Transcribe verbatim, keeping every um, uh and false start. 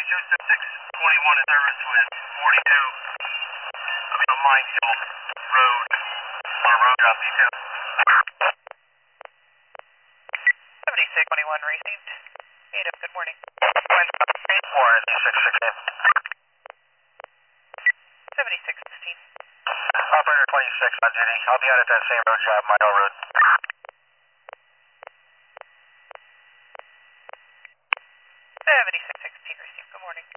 two six six twenty-one is service with forty-two. I'm in a minefield road on a road job detail. seventy-six twenty-one received. eight up, good morning. four six sixteen. seventy-six sixteen. Operator twenty-six on duty. I'll be out at that same road job, Mile Road. seventy-six sixteen received, good morning.